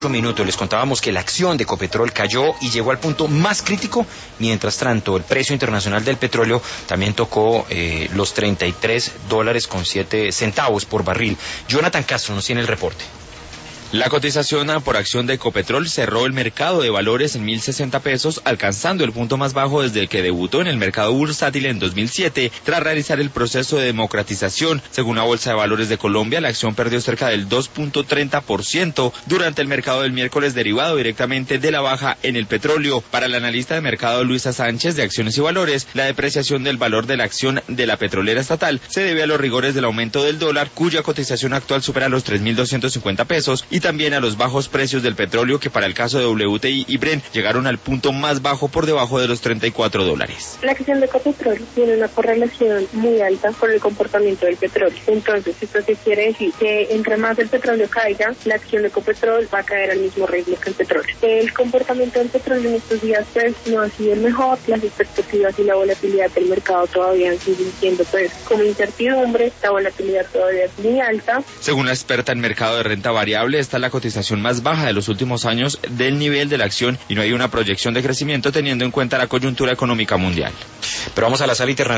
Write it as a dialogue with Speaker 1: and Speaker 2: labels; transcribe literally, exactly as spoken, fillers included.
Speaker 1: Minutos les contábamos que la acción de Ecopetrol cayó y llegó al punto más crítico. Mientras tanto, el precio internacional del petróleo también tocó eh, los treinta y tres dólares con siete centavos por barril. Jonathan Castro nos tiene el reporte.
Speaker 2: La cotización por acción de Ecopetrol cerró el mercado de valores en mil sesenta pesos, alcanzando el punto más bajo desde el que debutó en el mercado bursátil en dos mil siete, tras realizar el proceso de democratización. Según la Bolsa de Valores de Colombia, la acción perdió cerca del dos punto treinta por ciento durante el mercado del miércoles, derivado directamente de la baja en el petróleo. Para el analista de mercado Luisa Sánchez de Acciones y Valores, la depreciación del valor de la acción de la petrolera estatal se debe a los rigores del aumento del dólar, cuya cotización actual supera los tres mil doscientos cincuenta pesos, y también a los bajos precios del petróleo, que para el caso de W T I y Brent llegaron al punto más bajo, por debajo de los treinta y cuatro dólares.
Speaker 3: La acción de Ecopetrol tiene una correlación muy alta con el comportamiento del petróleo. Entonces, esto sí quiere decir que entre más el petróleo caiga, la acción de Ecopetrol va a caer al mismo ritmo que el petróleo. El comportamiento del petróleo en estos días pues no ha sido el mejor. Las expectativas y la volatilidad del mercado todavía siguen siendo pues como incertidumbre. La volatilidad todavía es muy alta.
Speaker 2: Según la experta en mercado de renta variable, esta es la cotización más baja de los últimos años del nivel de la acción, y no hay una proyección de crecimiento teniendo en cuenta la coyuntura económica mundial.
Speaker 1: Pero vamos a la sala internacional.